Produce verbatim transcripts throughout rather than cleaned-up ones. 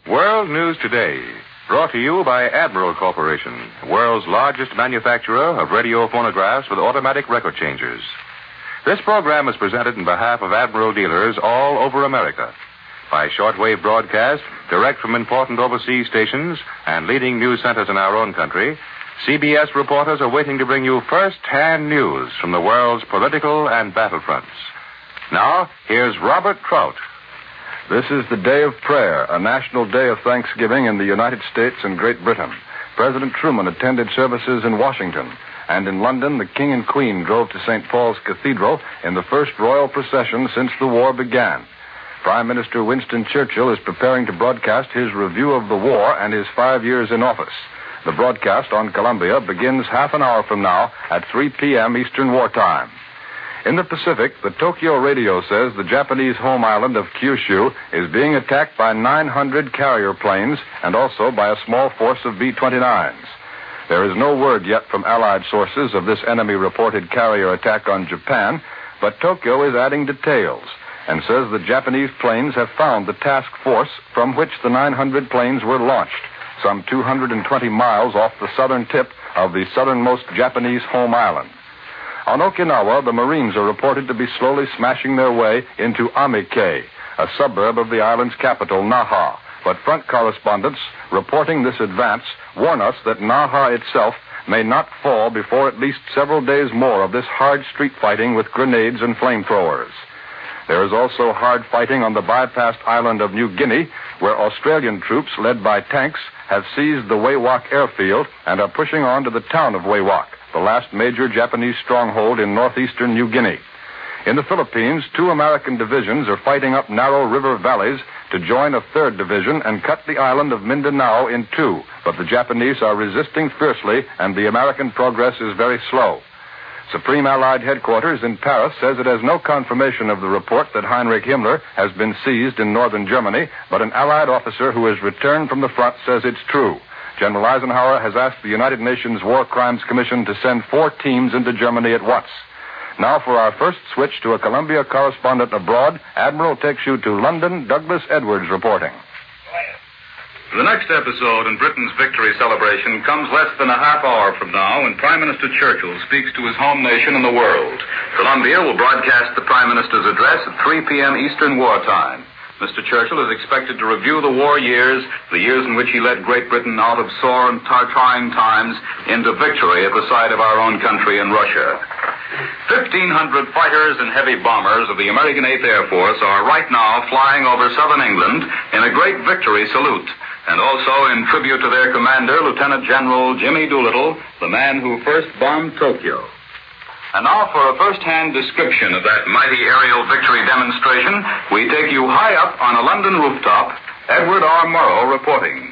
World News Today, brought to you by Admiral Corporation, world's largest manufacturer of radio phonographs with automatic record changers. This program is presented in behalf of Admiral dealers all over America. By shortwave broadcast, direct from important overseas stations and leading news centers in our own country, C B S reporters are waiting to bring you first-hand news from the world's political and battlefronts. Now, here's Robert Trout. This is the day of prayer, a national day of thanksgiving in the United States and Great Britain. President Truman attended services in Washington, and in London, the King and Queen drove to Saint Paul's Cathedral in the first royal procession since the war began. Prime Minister Winston Churchill is preparing to broadcast his review of the war and his five years in office. The broadcast on Columbia begins half an hour from now at three p.m. Eastern Wartime. In the Pacific, the Tokyo radio says the Japanese home island of Kyushu is being attacked by nine hundred carrier planes and also by a small force of B twenty-nines. There is no word yet from Allied sources of this enemy-reported carrier attack on Japan, but Tokyo is adding details and says the Japanese planes have found the task force from which the nine hundred planes were launched, some two hundred twenty miles off the southern tip of the southernmost Japanese home island. On Okinawa, the Marines are reported to be slowly smashing their way into Amike, a suburb of the island's capital, Naha. But front correspondents reporting this advance warn us that Naha itself may not fall before at least several days more of this hard street fighting with grenades and flamethrowers. There is also hard fighting on the bypassed island of New Guinea, where Australian troops led by tanks have seized the Wewak airfield and are pushing on to the town of Wewak, the last major Japanese stronghold in northeastern New Guinea. In the Philippines, two American divisions are fighting up narrow river valleys to join a third division and cut the island of Mindanao in two, but the Japanese are resisting fiercely and the American progress is very slow. Supreme Allied Headquarters in Paris says it has no confirmation of the report that Heinrich Himmler has been seized in northern Germany, but an Allied officer who has returned from the front says it's true. General Eisenhower has asked the United Nations War Crimes Commission to send four teams into Germany at once. Now for our first switch to a Columbia correspondent abroad, Admiral takes you to London, Douglas Edwards reporting. The next episode in Britain's victory celebration comes less than a half hour from now when Prime Minister Churchill speaks to his home nation and the world. Columbia will broadcast the Prime Minister's address at three p.m. Eastern Wartime. Mister Churchill is expected to review the war years, the years in which he led Great Britain out of sore and tar- trying times into victory at the side of our own country in Russia. fifteen hundred fighters and heavy bombers of the American eighth Air Force are right now flying over southern England in a great victory salute, and also in tribute to their commander, Lieutenant General Jimmy Doolittle, the man who first bombed Tokyo. And now for a first-hand description of that mighty aerial victory demonstration, we take you high up on a London rooftop. Edward R. Murrow reporting.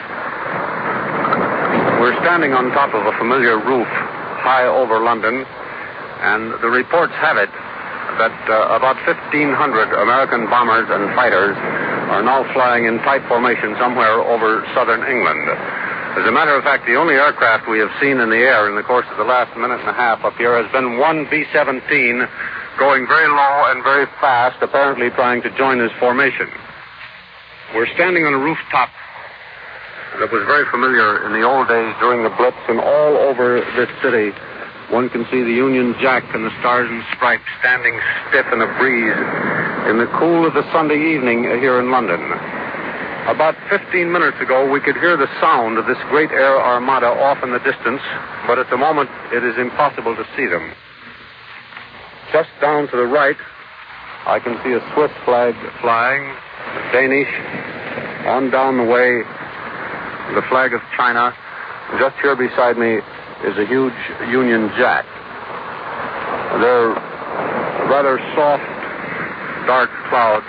We're standing on top of a familiar roof high over London, and the reports have it that uh, about fifteen hundred American bombers and fighters are now flying in tight formation somewhere over southern England. As a matter of fact, the only aircraft we have seen in the air in the course of the last minute and a half up here has been one B seventeen going very low and very fast, apparently trying to join his formation. We're standing on a rooftop that was very familiar in the old days during the Blitz, and all over this city one can see the Union Jack and the Stars and Stripes standing stiff in a breeze in the cool of the Sunday evening here in London. About fifteen minutes ago, we could hear the sound of this great air armada off in the distance, but at the moment, it is impossible to see them. Just down to the right, I can see a Swiss flag flying, a Danish. On down the way, the flag of China. Just here beside me is a huge Union Jack. They're rather soft, dark clouds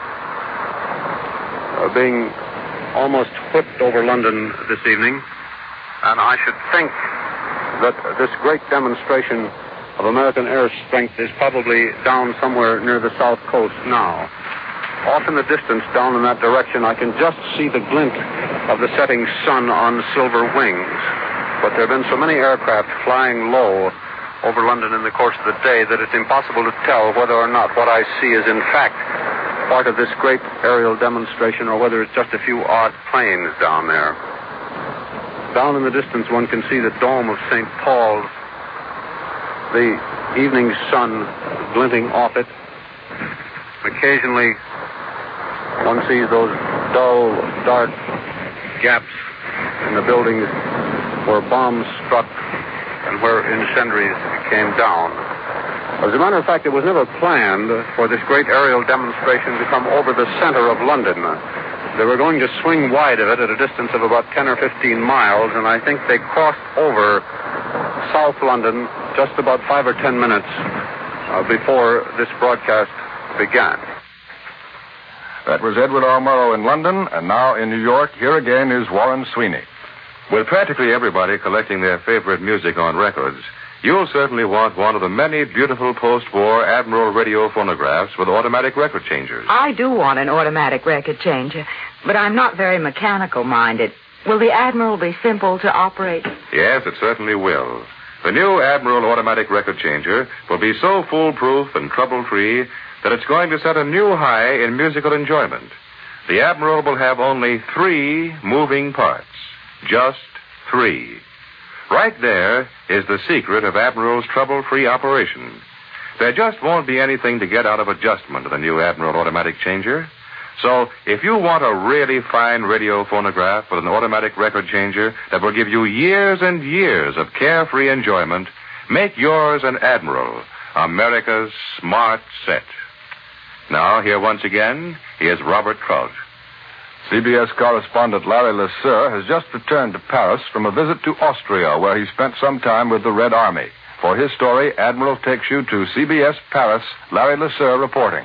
are being almost whipped over London this evening, and I should think that this great demonstration of American air strength is probably down somewhere near the south coast now. Off in the distance, down in that direction, I can just see the glint of the setting sun on silver wings. But there have been so many aircraft flying low over London in the course of the day that it's impossible to tell whether or not what I see is in fact part of this great aerial demonstration or whether it's just a few odd planes down there. Down in the distance, one can see the dome of Saint Paul's, the evening sun glinting off it. Occasionally, one sees those dull, dark gaps in the buildings where bombs struck and where incendiaries came down. As a matter of fact, it was never planned for this great aerial demonstration to come over the center of London. They were going to swing wide of it at a distance of about ten or fifteen miles, and I think they crossed over South London just about five or ten minutes uh, before this broadcast began. That was Edward R. Murrow in London, and now in New York, here again is Warren Sweeney. With practically everybody collecting their favorite music on records, you'll certainly want one of the many beautiful post-war Admiral radio phonographs with automatic record changers. I do want an automatic record changer, but I'm not very mechanical-minded. Will the Admiral be simple to operate? Yes, it certainly will. The new Admiral automatic record changer will be so foolproof and trouble-free that it's going to set a new high in musical enjoyment. The Admiral will have only three moving parts. Just three. Right there is the secret of Admiral's trouble-free operation. There just won't be anything to get out of adjustment to the new Admiral automatic changer. So, if you want a really fine radio phonograph with an automatic record changer that will give you years and years of carefree enjoyment, make yours an Admiral, America's smart set. Now, here once again, is Robert Trout. C B S correspondent Larry LeSueur has just returned to Paris from a visit to Austria, where he spent some time with the Red Army. For his story, Admiral takes you to C B S Paris. Larry LeSueur reporting.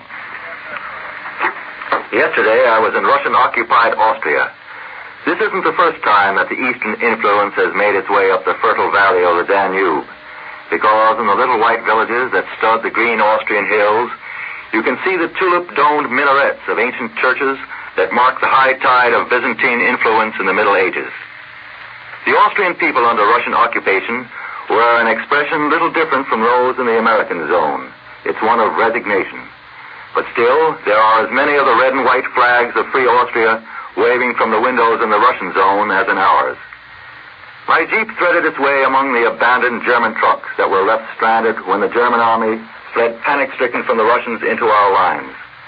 Yesterday, I was in Russian-occupied Austria. This isn't the first time that the Eastern influence has made its way up the fertile valley of the Danube, because in the little white villages that stud the green Austrian hills, you can see the tulip-domed minarets of ancient churches that mark the high tide of Byzantine influence in the Middle Ages. The Austrian people under Russian occupation were an expression little different from those in the American zone. It's one of resignation. But still, there are as many of the red and white flags of free Austria waving from the windows in the Russian zone as in ours. My jeep threaded its way among the abandoned German trucks that were left stranded when the German army fled panic-stricken from the Russians into our lines.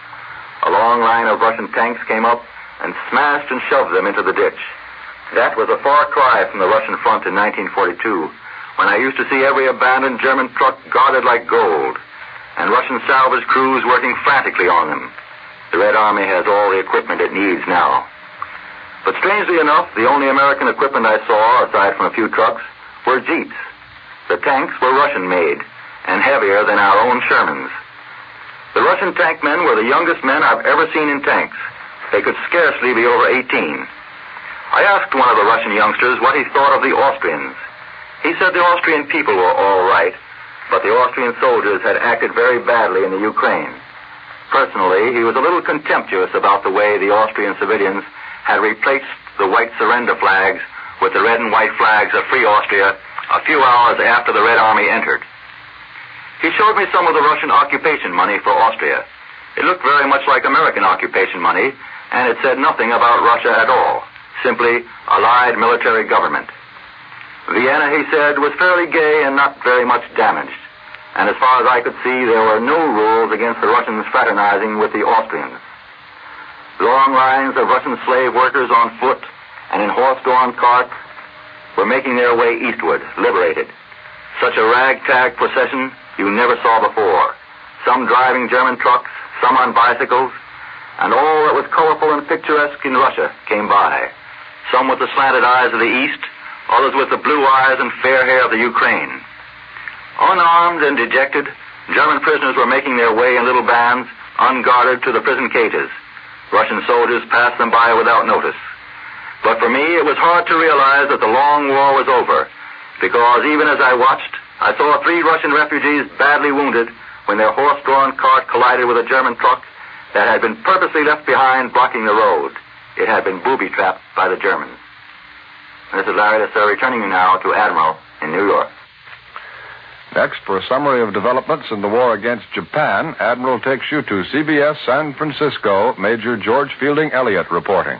A long line of Russian tanks came up and smashed and shoved them into the ditch. That was a far cry from the Russian front in nineteen forty-two, when I used to see every abandoned German truck guarded like gold, and Russian salvage crews working frantically on them. The Red Army has all the equipment it needs now. But strangely enough, the only American equipment I saw, aside from a few trucks, were jeeps. The tanks were Russian-made and heavier than our own Shermans. The Russian tank men were the youngest men I've ever seen in tanks. They could scarcely be over eighteen. I asked one of the Russian youngsters what he thought of the Austrians. He said the Austrian people were all right, but the Austrian soldiers had acted very badly in the Ukraine. Personally, he was a little contemptuous about the way the Austrian civilians had replaced the white surrender flags with the red and white flags of free Austria a few hours after the Red Army entered. He showed me some of the Russian occupation money for Austria. It looked very much like American occupation money, and it said nothing about Russia at all, simply Allied military government. Vienna, he said, was fairly gay and not very much damaged, and as far as I could see, there were no rules against the Russians fraternizing with the Austrians. Long lines of Russian slave workers on foot and in horse-drawn carts were making their way eastward, liberated. Such a ragtag procession you never saw before. Some driving German trucks, some on bicycles, and all that was colorful and picturesque in Russia came by. Some with the slanted eyes of the East, others with the blue eyes and fair hair of the Ukraine. Unarmed and dejected, German prisoners were making their way in little bands, unguarded, to the prison cages. Russian soldiers passed them by without notice. But for me, it was hard to realize that the long war was over, because even as I watched, I saw three Russian refugees badly wounded when their horse-drawn cart collided with a German truck that had been purposely left behind blocking the road. It had been booby-trapped by the Germans. And this is Larry LeSueur returning you now to Admiral in New York. Next, for a summary of developments in the war against Japan, Admiral takes you to C B S San Francisco, Major George Fielding Elliott reporting.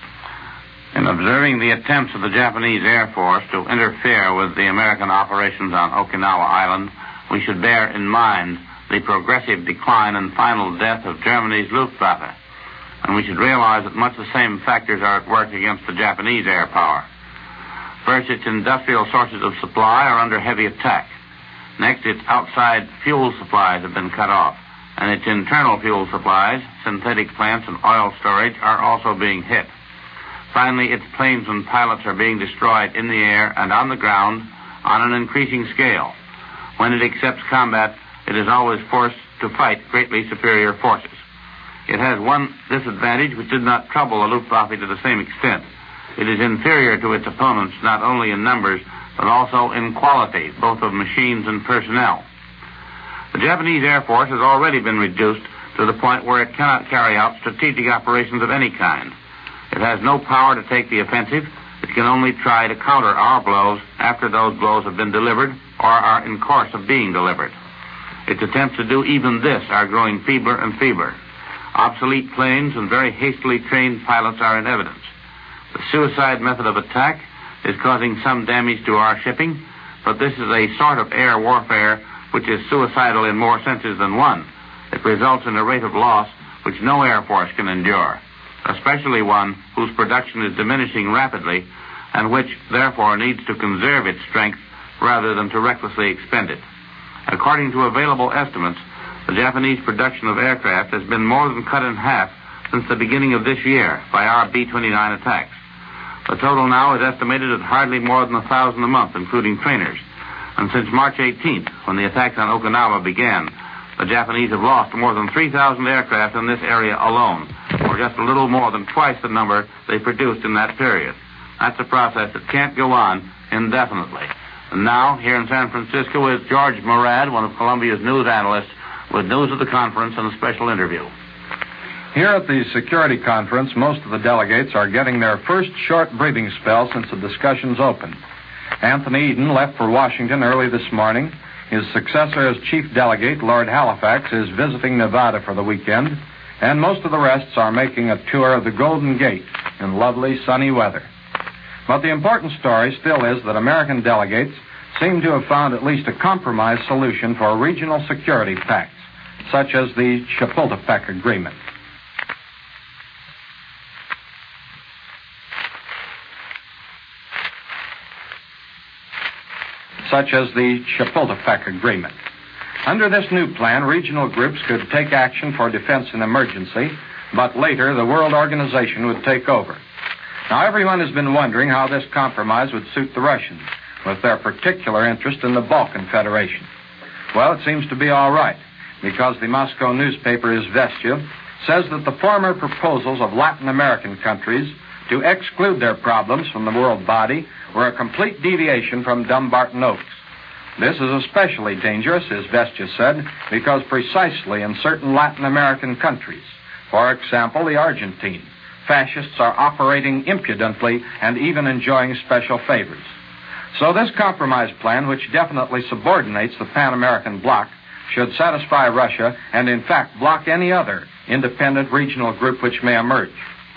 In observing the attempts of the Japanese Air Force to interfere with the American operations on Okinawa Island, we should bear in mind the progressive decline and final death of Germany's Luftwaffe. And we should realize that much the same factors are at work against the Japanese air power. First, its industrial sources of supply are under heavy attack. Next, its outside fuel supplies have been cut off, and its internal fuel supplies, synthetic plants, and oil storage are also being hit. Finally, its planes and pilots are being destroyed in the air and on the ground on an increasing scale. When it accepts combat, it is always forced to fight greatly superior forces. It has one disadvantage which did not trouble the Luftwaffe to the same extent. It is inferior to its opponents not only in numbers, but also in quality, both of machines and personnel. The Japanese Air Force has already been reduced to the point where it cannot carry out strategic operations of any kind. It has no power to take the offensive. It can only try to counter our blows after those blows have been delivered or are in course of being delivered. Its attempts to do even this are growing feebler and feebler. Obsolete planes and very hastily trained pilots are in evidence. The suicide method of attack is causing some damage to our shipping, but this is a sort of air warfare which is suicidal in more senses than one. It results in a rate of loss which no Air Force can endure, especially one whose production is diminishing rapidly and which, therefore, needs to conserve its strength rather than to recklessly expend it. According to available estimates, the Japanese production of aircraft has been more than cut in half since the beginning of this year by our B twenty-nine attacks. The total now is estimated at hardly more than a thousand a month, including trainers. And since March eighteenth, when the attacks on Okinawa began, the Japanese have lost more than three thousand aircraft in this area alone, or just a little more than twice the number they produced in that period. That's a process that can't go on indefinitely. And now, here in San Francisco is George Murad, one of Columbia's news analysts, with news of the conference and a special interview. Here at the security conference, most of the delegates are getting their first short breathing spell since the discussions opened. Anthony Eden left for Washington early this morning. His successor as chief delegate, Lord Halifax, is visiting Nevada for the weekend, and most of the rest are making a tour of the Golden Gate in lovely sunny weather. But the important story still is that American delegates seem to have found at least a compromise solution for regional security pacts, such as the Chapultepec Agreement. such as the Chapultepec Agreement. Under this new plan, regional groups could take action for defense in emergency, but later the World Organization would take over. Now, everyone has been wondering how this compromise would suit the Russians, with their particular interest in the Balkan Federation. Well, it seems to be all right, because the Moscow newspaper Izvestia says that the former proposals of Latin American countries to exclude their problems from the world body were a complete deviation from Dumbarton Oaks. This is especially dangerous, Izvestia said, because precisely in certain Latin American countries, for example, the Argentine, fascists are operating impudently and even enjoying special favors. So this compromise plan, which definitely subordinates the Pan-American bloc, should satisfy Russia and, in fact, block any other independent regional group which may emerge.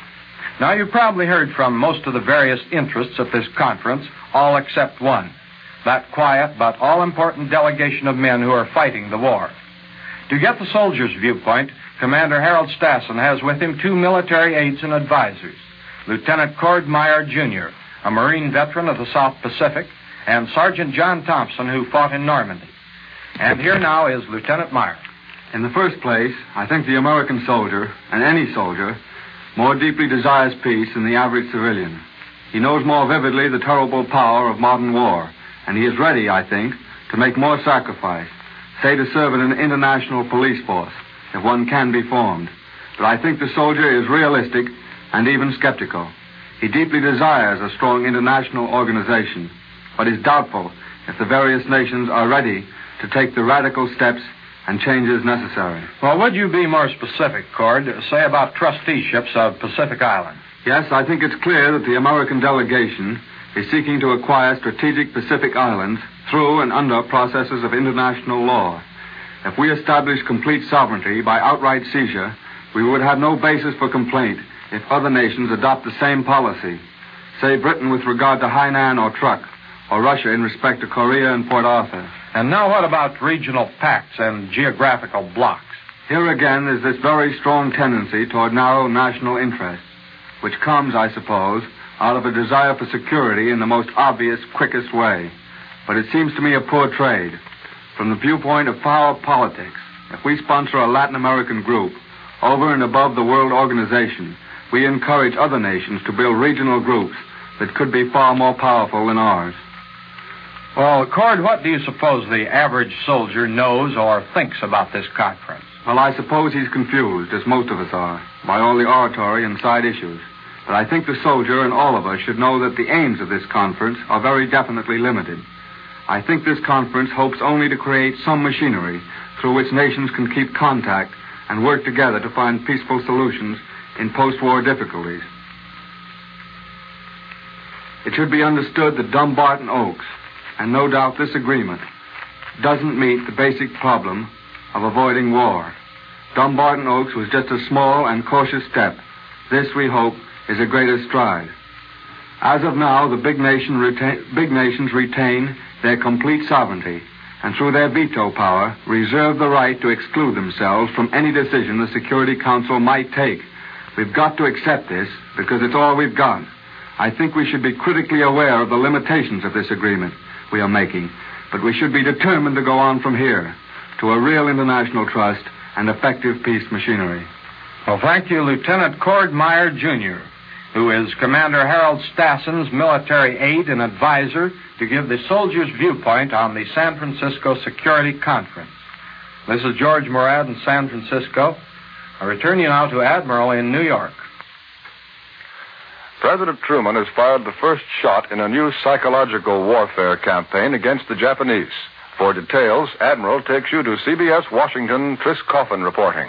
Now, you've probably heard from most of the various interests at this conference, all except one, that quiet but all-important delegation of men who are fighting the war. To get the soldiers' viewpoint, Commander Harold Stassen has with him two military aides and advisors, Lieutenant Cord Meyer, Junior, a Marine veteran of the South Pacific, and Sergeant John Thompson, who fought in Normandy. And here now is Lieutenant Meyer. In the first place, I think the American soldier, and any soldier, more deeply desires peace than the average civilian. He knows more vividly the terrible power of modern war, and he is ready, I think, to make more sacrifice, say to serve in an international police force, if one can be formed. But I think the soldier is realistic and even skeptical. He deeply desires a strong international organization, but is doubtful if the various nations are ready to take the radical steps and changes necessary. Well, would you be more specific, Cord, say about trusteeships of Pacific Islands? Yes, I think it's clear that the American delegation is seeking to acquire strategic Pacific islands through and under processes of international law. If we establish complete sovereignty by outright seizure, we would have no basis for complaint if other nations adopt the same policy. Say Britain with regard to Hainan or Truk, or Russia in respect to Korea and Port Arthur. And now what about regional pacts and geographical blocks? Here again is this very strong tendency toward narrow national interests, which comes, I suppose, out of a desire for security in the most obvious, quickest way. But it seems to me a poor trade. From the viewpoint of power politics, if we sponsor a Latin American group over and above the World Organization, we encourage other nations to build regional groups that could be far more powerful than ours. Well, Cord, what do you suppose the average soldier knows or thinks about this conference? Well, I suppose he's confused, as most of us are, by all the oratory and side issues. But I think the soldier and all of us should know that the aims of this conference are very definitely limited. I think this conference hopes only to create some machinery through which nations can keep contact and work together to find peaceful solutions in post-war difficulties. It should be understood that Dumbarton Oaks, and no doubt this agreement, doesn't meet the basic problem of avoiding war. Dumbarton Oaks was just a small and cautious step. This, we hope, is a greater stride. As of now, the big, nation retain, big nations retain their complete sovereignty, and through their veto power, reserve the right to exclude themselves from any decision the Security Council might take. We've got to accept this because it's all we've got. I think we should be critically aware of the limitations of this agreement we are making, but we should be determined to go on from here to a real international trust and effective peace machinery. Well, thank you, Lieutenant Cord Meyer, Junior, who is Commander Harold Stassen's military aide and advisor to give the soldiers' viewpoint on the San Francisco Security Conference. This is George Morad in San Francisco. I return you now to Admiral in New York. President Truman has fired the first shot in a new psychological warfare campaign against the Japanese. For details, Admiral takes you to C B S Washington, Tris Coffin reporting.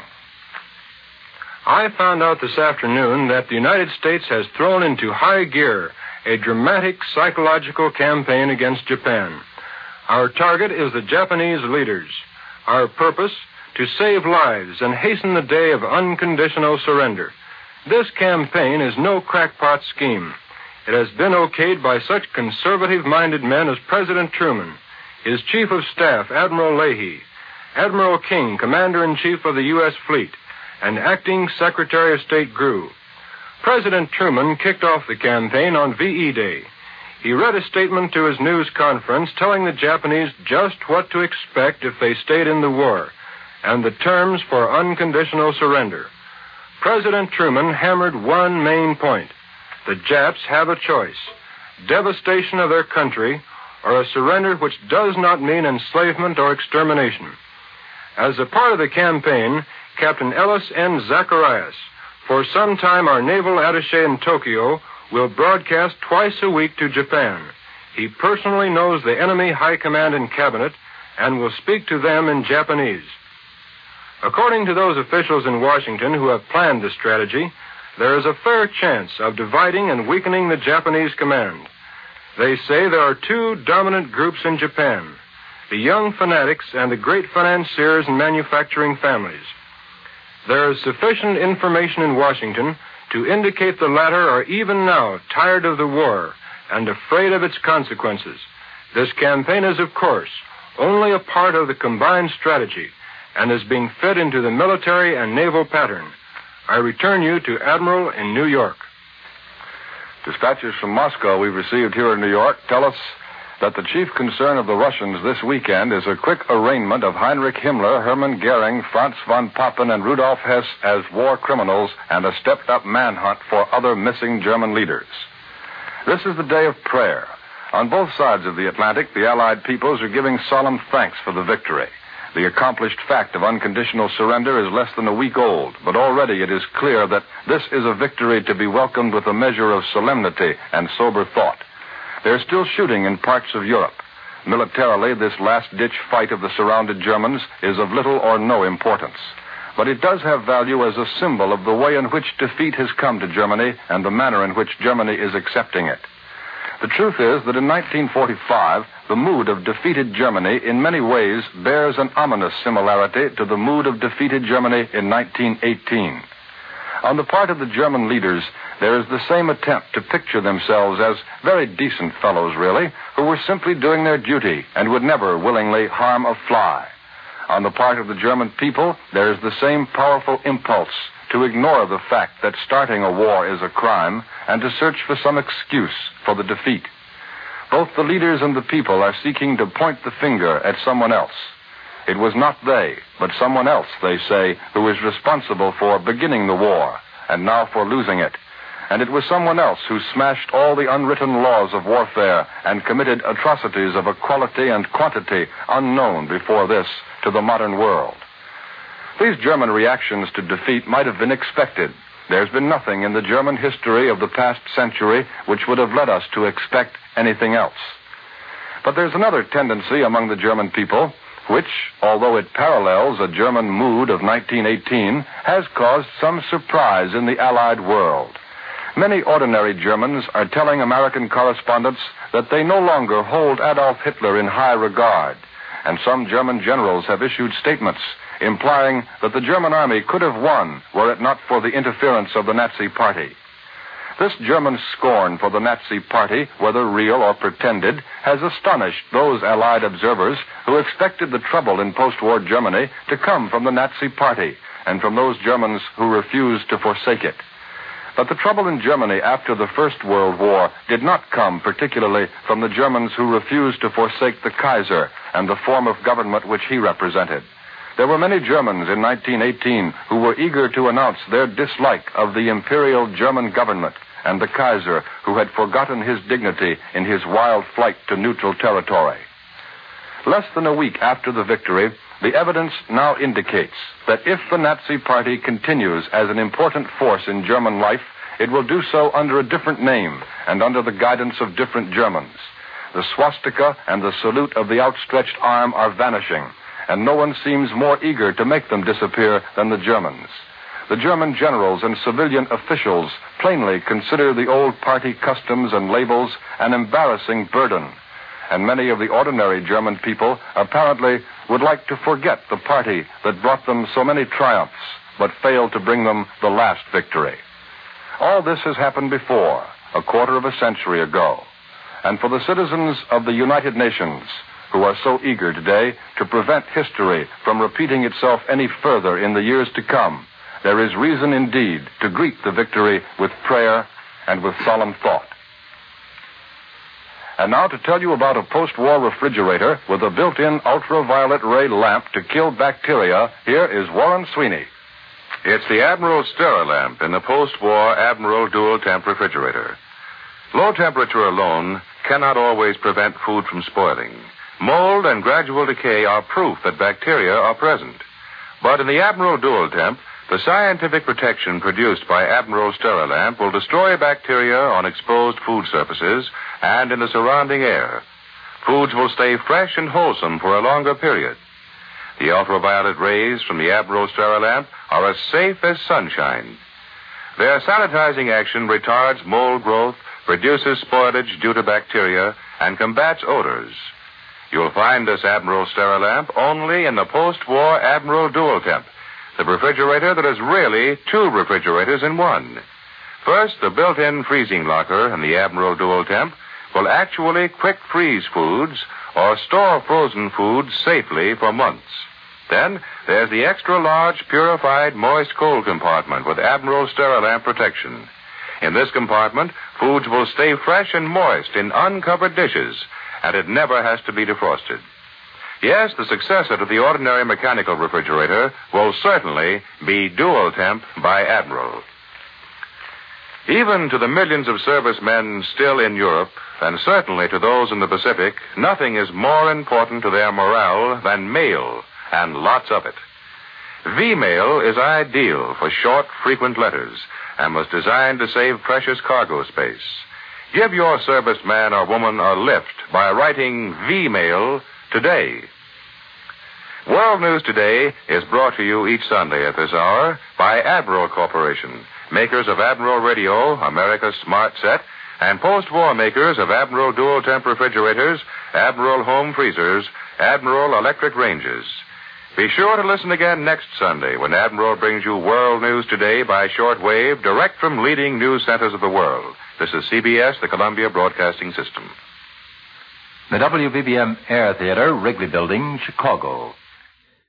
I found out this afternoon that the United States has thrown into high gear a dramatic psychological campaign against Japan. Our target is the Japanese leaders. Our purpose, to save lives and hasten the day of unconditional surrender. This campaign is no crackpot scheme. It has been okayed by such conservative-minded men as President Truman, his Chief of Staff, Admiral Leahy, Admiral King, Commander-in-Chief of the U S Fleet, and Acting Secretary of State Grew. President Truman kicked off the campaign on V E Day. He read a statement to his news conference telling the Japanese just what to expect if they stayed in the war, and the terms for unconditional surrender. President Truman hammered one main point. The Japs have a choice: devastation of their country or a surrender which does not mean enslavement or extermination. As a part of the campaign, Captain Ellis N. Zacharias, for some time our naval attaché in Tokyo, will broadcast twice a week to Japan. He personally knows the enemy high command and cabinet and will speak to them in Japanese. According to those officials in Washington who have planned this strategy, there is a fair chance of dividing and weakening the Japanese command. They say there are two dominant groups in Japan: the young fanatics and the great financiers and manufacturing families. There is sufficient information in Washington to indicate the latter are even now tired of the war and afraid of its consequences. This campaign is, of course, only a part of the combined strategy and is being fed into the military and naval pattern. I return you to Admiral in New York. Dispatches from Moscow we've received here in New York tell us that the chief concern of the Russians this weekend is a quick arraignment of Heinrich Himmler, Hermann Goering, Franz von Papen, and Rudolf Hess as war criminals, and a stepped-up manhunt for other missing German leaders. This is the day of prayer. On both sides of the Atlantic, the Allied peoples are giving solemn thanks for the victory. The accomplished fact of unconditional surrender is less than a week old, but already it is clear that this is a victory to be welcomed with a measure of solemnity and sober thought. There's still shooting in parts of Europe. Militarily, this last-ditch fight of the surrounded Germans is of little or no importance. But it does have value as a symbol of the way in which defeat has come to Germany and the manner in which Germany is accepting it. The truth is that in nineteen forty-five, the mood of defeated Germany in many ways bears an ominous similarity to the mood of defeated Germany in nineteen eighteen. On the part of the German leaders, there is the same attempt to picture themselves as very decent fellows, really, who were simply doing their duty and would never willingly harm a fly. On the part of the German people, there is the same powerful impulse to ignore the fact that starting a war is a crime and to search for some excuse for the defeat. Both the leaders and the people are seeking to point the finger at someone else. It was not they, but someone else, they say, who is responsible for beginning the war and now for losing it. And it was someone else who smashed all the unwritten laws of warfare and committed atrocities of a quality and quantity unknown before this to the modern world. These German reactions to defeat might have been expected. There's been nothing in the German history of the past century which would have led us to expect anything else. But there's another tendency among the German people which, although it parallels a German mood of nineteen eighteen, has caused some surprise in the Allied world. Many ordinary Germans are telling American correspondents that they no longer hold Adolf Hitler in high regard, and some German generals have issued statements implying that the German army could have won were it not for the interference of the Nazi Party. This German scorn for the Nazi Party, whether real or pretended, has astonished those Allied observers who expected the trouble in post-war Germany to come from the Nazi Party and from those Germans who refused to forsake it. But the trouble in Germany after the First World War did not come particularly from the Germans who refused to forsake the Kaiser and the form of government which he represented. There were many Germans in nineteen eighteen who were eager to announce their dislike of the imperial German government and the Kaiser, who had forgotten his dignity in his wild flight to neutral territory. Less than a week after the victory, the evidence now indicates that if the Nazi Party continues as an important force in German life, it will do so under a different name and under the guidance of different Germans. The swastika and the salute of the outstretched arm are vanishing, and no one seems more eager to make them disappear than the Germans. The German generals and civilian officials plainly consider the old party customs and labels an embarrassing burden, and many of the ordinary German people apparently would like to forget the party that brought them so many triumphs, but failed to bring them the last victory. All this has happened before, a quarter of a century ago, and for the citizens of the United Nations, who are so eager today to prevent history from repeating itself any further in the years to come, there is reason indeed to greet the victory with prayer and with solemn thought. And now to tell you about a post-war refrigerator with a built-in ultraviolet ray lamp to kill bacteria, here is Warren Sweeney. It's the Admiral Sterilamp in the post-war Admiral Dual Temp refrigerator. Low temperature alone cannot always prevent food from spoiling. Mold and gradual decay are proof that bacteria are present. But in the Admiral Dual Temp, the scientific protection produced by Admiral Sterilamp will destroy bacteria on exposed food surfaces and in the surrounding air. Foods will stay fresh and wholesome for a longer period. The ultraviolet rays from the Admiral Sterilamp are as safe as sunshine. Their sanitizing action retards mold growth, reduces spoilage due to bacteria, and combats odors. You'll find this Admiral Sterilamp only in the post-war Admiral Dual Temp, the refrigerator that is really two refrigerators in one. First, the built-in freezing locker in the Admiral Dual Temp will actually quick freeze foods or store frozen foods safely for months. Then, there's the extra-large purified moist cold compartment with Admiral Sterilamp protection. In this compartment, foods will stay fresh and moist in uncovered dishes, and it never has to be defrosted. Yes, the successor to the ordinary mechanical refrigerator will certainly be Dual Temp by Admiral. Even to the millions of servicemen still in Europe, and certainly to those in the Pacific, nothing is more important to their morale than mail, and lots of it. V-mail is ideal for short, frequent letters, and was designed to save precious cargo space. Give your serviceman or woman a lift by writing V-mail today. World News Today is brought to you each Sunday at this hour by Admiral Corporation, makers of Admiral Radio, America's Smart Set, and post-war makers of Admiral dual temp refrigerators, Admiral home freezers, Admiral electric ranges. Be sure to listen again next Sunday when Admiral brings you World News Today by shortwave direct from leading news centers of the world. This is C B S, the Columbia Broadcasting System. The W B B M Air Theater, Wrigley Building, Chicago.